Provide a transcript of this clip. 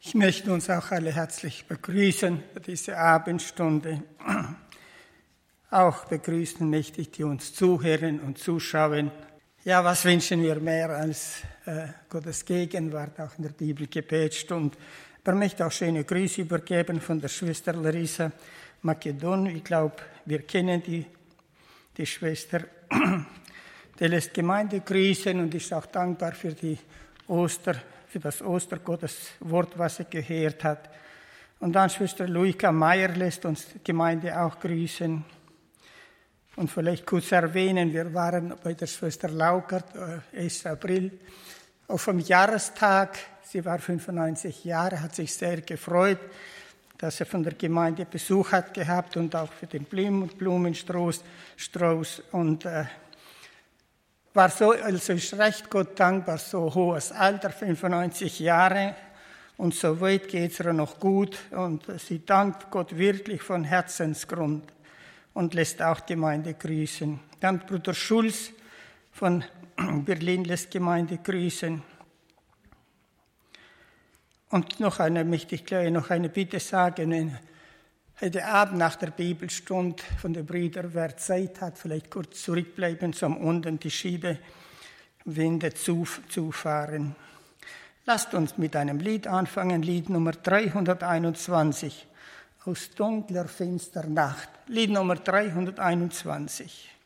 Ich möchte uns auch alle herzlich begrüßen für diese Abendstunde. Auch begrüßen möchte ich, die uns zuhören und zuschauen. Ja, was wünschen wir mehr als Gottes Gegenwart, auch in der Bibelgebetsstunde. Ich möchte auch schöne Grüße übergeben von der Schwester Larissa Makedon. Ich glaube, wir kennen die Schwester. Die lässt Gemeinde grüßen und ist auch dankbar für das Ostergotteswort, was sie gehört hat. Und dann Schwester Luika Meier lässt uns die Gemeinde auch grüßen. Und vielleicht kurz erwähnen, wir waren bei der Schwester Laukert, 1. April, auf dem Jahrestag. Sie war 95 Jahre, hat sich sehr gefreut, dass sie von der Gemeinde Besuch hat gehabt und auch für den Blumenstrauß. Und war so, also ist recht Gott dankbar, so hohes Alter, 95 Jahre. Und so weit geht es ihr noch gut. Und sie dankt Gott wirklich von Herzensgrund und lässt auch Gemeinde grüßen. Dann Bruder Schulz von Berlin lässt Gemeinde grüßen. Und möchte ich gleich noch eine Bitte sagen. Heute Abend nach der Bibelstunde von den Brüdern, wer Zeit hat, vielleicht kurz zurückbleiben, zum unten die Schiebewinde zufahren. Lasst uns mit einem Lied anfangen, Lied Nummer 321, aus dunkler, finster Nacht. Lied Nummer 321.